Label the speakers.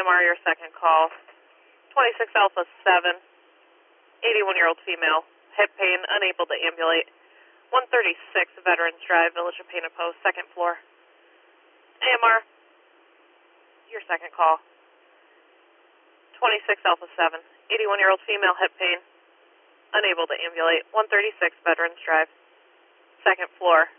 Speaker 1: AMR, your second call. 26 Alpha 7, 81-year-old female, hip pain, unable to ambulate. 136 Veterans Drive, Village of Painted Post, second floor. AMR, your second call. 26 Alpha 7, 81-year-old female, hip pain, unable to ambulate. 136 Veterans Drive, second floor.